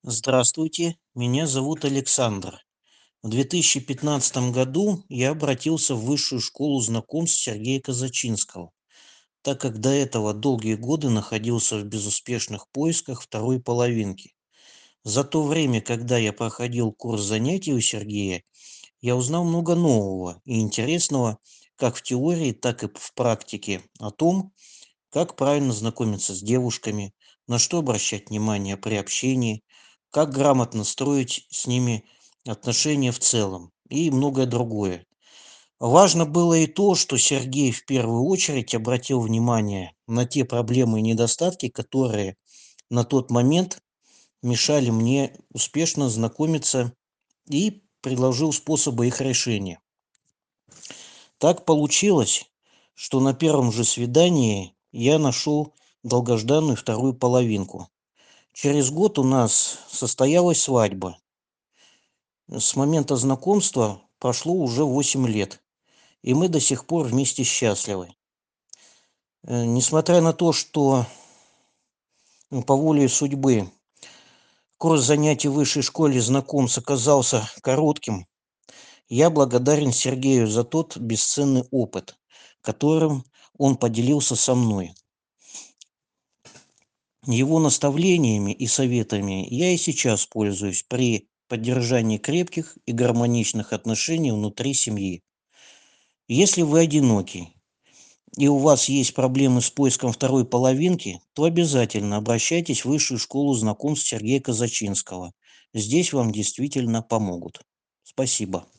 Здравствуйте, меня зовут Александр. В 2015 году я обратился в Высшую школу знакомств Сергея Казачинского, так как до этого долгие годы находился в безуспешных поисках второй половинки. За то время, когда я проходил курс занятий у Сергея, я узнал много нового и интересного как в теории, так и в практике о том, как правильно знакомиться с девушками, на что обращать внимание при общении, как грамотно строить с ними отношения в целом и многое другое. Важно было и то, что Сергей в первую очередь обратил внимание на те проблемы и недостатки, которые на тот момент мешали мне успешно знакомиться, и предложил способы их решения. Так получилось, что на первом же свидании я нашел долгожданную вторую половинку. Через год у нас состоялась свадьба. С момента знакомства прошло уже 8 лет, и мы до сих пор вместе счастливы. Несмотря на то, что по воле судьбы курс занятий в высшей школе знакомств оказался коротким, я благодарен Сергею за тот бесценный опыт, которым он поделился со мной. Его наставлениями и советами я и сейчас пользуюсь при поддержании крепких и гармоничных отношений внутри семьи. Если вы одиноки и у вас есть проблемы с поиском второй половинки, то обязательно обращайтесь в Высшую школу знакомств Сергея Казачинского. Здесь вам действительно помогут. Спасибо.